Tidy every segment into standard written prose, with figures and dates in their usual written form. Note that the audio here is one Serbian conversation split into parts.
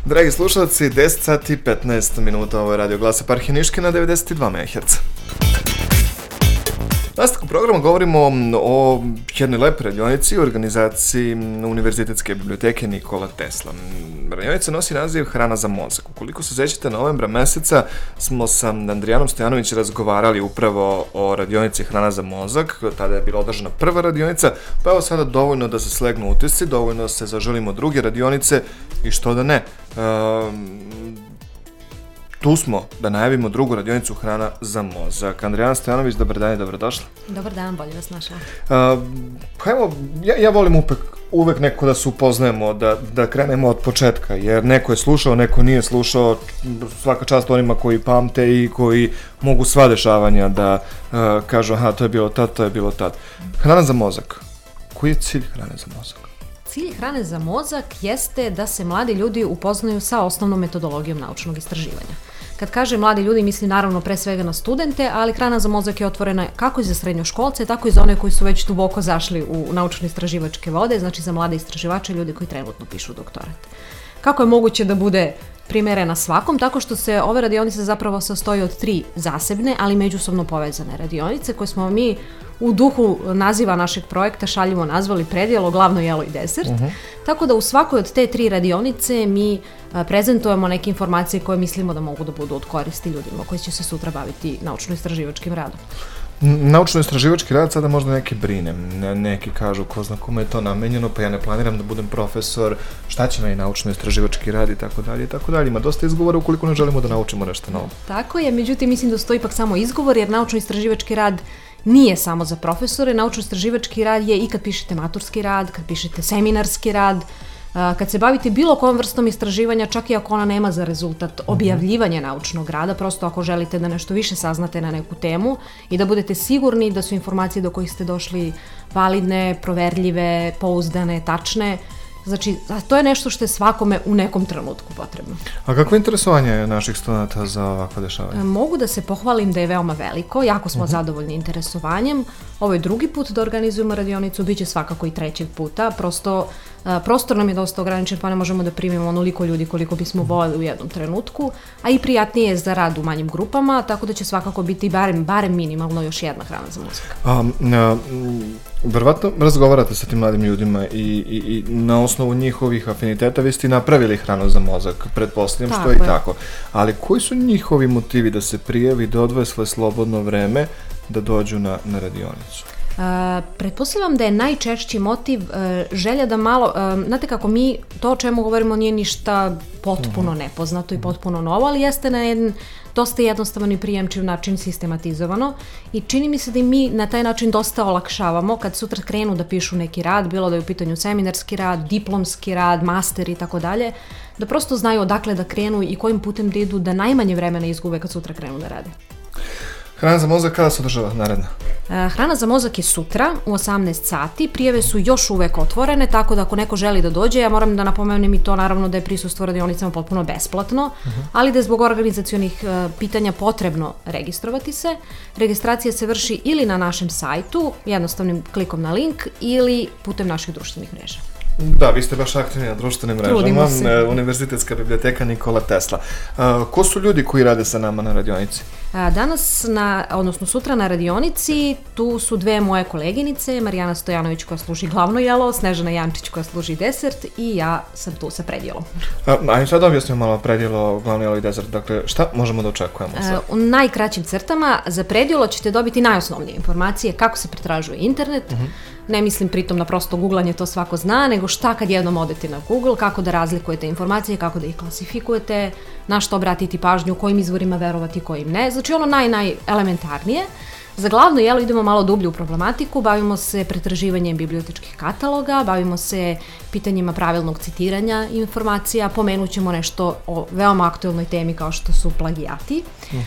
Dragi slušalci, 10 sati 15 minuta, ovo je Radio Glas Eparhije Niške na 92 MHz. Nastavku programa govorimo o jednoj lepoj radionici u organizaciji Univerzitetske biblioteke Nikola Tesla. Radionica nosi naziv Hrana za mozak. Ukoliko se sećate, novembra meseca smo sa Andrijanom Stojanovićem razgovarali upravo o radionici Hrana za mozak. Tada je bila održana prva radionica, pa evo sada dovoljno da se slegnu utisci, dovoljno da se zaželimo druge radionice i što da ne. Tu smo da najavimo drugu radionicu Hrana za mozak. Andrijana Stojanović, dobar dan i dobrodošla. Dobar dan, bolje vas našla. Pa evo, ja volim uvek neko da se upoznajemo, da krenemo od početka, jer neko je slušao, neko nije slušao, svaka čast onima koji pamte i koji mogu sva dešavanja da kažu aha, to je bilo tad, to je bilo tad. Hrana za mozak. Koji je cilj Hrane za mozak? Cilj Hrane za mozak jeste da se mladi ljudi upoznaju sa osnovnom metodologijom naučnog istraživanja. Kad kažem mladi ljudi, mislim naravno pre svega na studente, ali Hrana za mozak je otvorena kako i za srednjoškolce, tako i za one koji su već duboko zašli u naučno-istraživačke vode, znači za mlade istraživače, ljudi koji trenutno pišu doktorat. Kako je moguće da bude primerena svakom? Tako što se ove radionice zapravo sastoji od 3 zasebne, ali međusobno povezane radionice koje smo mi u duhu naziva našeg projekta šaljivo nazvali predjelo, glavno jelo i desert. Tako da u svakoj od te 3 radionice mi prezentujemo neke informacije koje mislimo da mogu da budu od koristi ljudima koji će se sutra baviti naučno-istraživačkim radom. Naučno-istraživački rad sada možda neki brine, neki kažu ko zna kome je to namenjeno, pa ja ne planiram da budem profesor, šta će meni naučno-istraživački rad i tako dalje i tako dalje. Ima dosta izgovora ukoliko ne želimo da naučimo nešto novo. Tako je, međutim mislim da stoji ipak samo izgovor, jer naučno-istraživački rad nije samo za profesore. Naučno-istraživački rad je i kad pišete maturski rad, kad pišete seminarski rad, kad se bavite bilo kojom vrstom istraživanja, čak i ako ona nema za rezultat objavljivanje naučnog rada, prosto ako želite da nešto više saznate na neku temu i da budete sigurni da su informacije do kojih ste došli validne, proverljive, pouzdane, tačne. Znači, to je nešto što je svakome u nekom trenutku potrebno. A kako je interesovanje naših studenta za ovakva dešavanja? Mogu da se pohvalim da je veoma veliko, jako smo zadovoljni interesovanjem. Ovo je drugi put da organizujemo radionicu, bit će svakako i trećeg puta, prosto prostor nam je dosta ograničen, pa ne možemo da primimo onoliko ljudi koliko bismo voljeli u jednom trenutku, a i prijatnije je za rad u manjim grupama, tako da će svakako biti barem minimalno još jedna Hrana za mozak. Verovatno razgovarate sa tim mladim ljudima i na osnovu njihovih afiniteta vi ste napravili Hranu za mozak, pretpostavljam što je i tako. Ali koji su njihovi motivi da se prijavi, da odvoje svoje slobodno vreme, da dođu na radionicu? Pretpostavljam da je najčešći motiv želja da malo, znate kako mi to o čemu govorimo nije ništa potpuno nepoznato i potpuno novo, ali jeste na jedan dosta jednostavan i prijemčiv način sistematizovano i čini mi se da i mi na taj način dosta olakšavamo kad sutra krenu da pišu neki rad, bilo da je u pitanju seminarski rad, diplomski rad, master i tako dalje, da prosto znaju odakle da krenu i kojim putem da idu, da najmanje vremena izgube kad sutra krenu da rade. Hrana za mozak kada se održava naredna? Hrana za mozak je sutra u 18 sati, prijave su još uvek otvorene, tako da ako neko želi da dođe, ja moram da napomenem i to naravno da je prisustvo radionicama potpuno besplatno, ali da je zbog organizacionih pitanja potrebno registrovati se. Registracija se vrši ili na našem sajtu, jednostavnim klikom na link, ili putem naših društvenih mreža. Da, vi ste baš aktivni na društvenim mrežama, Univerzitetska biblioteka Nikola Tesla. Ko su ljudi koji rade sa nama na radionici? Danas, odnosno sutra na radionici, tu su 2 moje koleginice, Marijana Stojanović koja služi glavno jelo, Snežana Jančić koja služi desert i ja sam tu sa predjelom. Ajde sad objasnimo malo predjelo, glavno jelo i desert, dakle šta možemo da očekujemo sad? U najkraćim crtama za predjelo ćete dobiti najosnovnije informacije kako se pretražuje internet, ne mislim pritom na prosto googlanje, to svako zna, nego šta kad jednom odete na Google, kako da razlikujete informacije, kako da ih klasifikujete, na što obratiti pažnju, kojim izvorima verovati, kojim ne. Znači ono najelementarnije. Za glavno jelo idemo malo dublje u problematiku, bavimo se pretraživanjem bibliotečkih kataloga, bavimo se pitanjima pravilnog citiranja informacija, pomenut ćemo nešto o veoma aktuelnoj temi kao što su plagijati.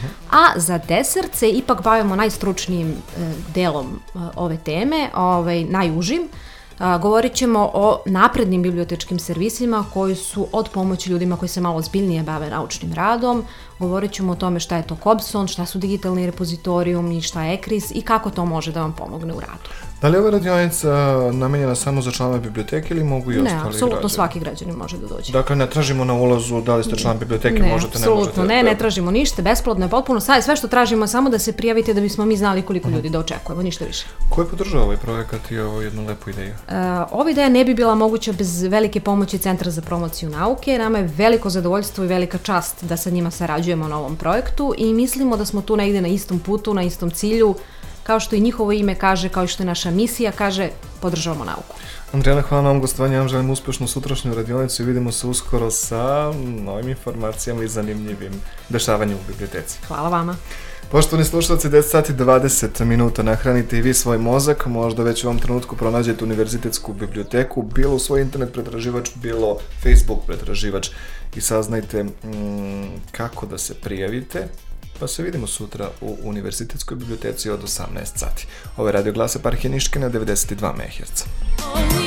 A za desert se ipak bavimo najstručnijim delom ove teme, najužim. Govorit ćemo o naprednim bibliotečkim servisima koji su od pomoći ljudima koji se malo ozbiljnije bave naučnim radom. Govorit ćemo o tome šta je to Cobson, šta su digitalni repozitorijumi, šta je ECRIS i kako to može da vam pomogne u radu. Da li je ova radionica namenjena samo za članove biblioteke ili mogu i ostali građani? Ne, apsolutno svaki građanin može da dođe. Dakle, ne tražimo na ulazu da li ste član biblioteke, možete, ne možete. Ne tražimo ništa, besplatno je potpuno, sve što tražimo samo da se prijavite da bismo mi znali koliko ljudi da očekujemo, ništa više. Ko je podržao ovaj projekat i ovo jednu lepu ideju? Ova ideja ne bi bila moguća bez velike pomoći Centra za promociju nauke. Nama je veliko zadovoljstvo i velika čast da sa njima sarađujemo na ovom projektu i mislimo da smo tu negde na istom putu, na istom cilju, kao što i njihovo ime kaže, kao što je naša misija kaže, podržavamo nauku. Andrijana, hvala na ovom gostovanju, ja vam želim uspešnu sutrašnju radionicu i vidimo se uskoro sa novim informacijama i zanimljivim dešavanjem u biblioteci. Hvala vama. Poštovani slušalci, 10 sati 20 minuta, nahranite i vi svoj mozak, možda već u ovom trenutku pronađete univerzitetsku biblioteku, bilo u svoj internet pretraživač, bilo Facebook pretraživač i saznajte kako da se prijavite, pa se vidimo sutra u Univerzitetskoj biblioteci od 18 sati. Ovo je Radio Glas Eparhije Niške na 92 MHz.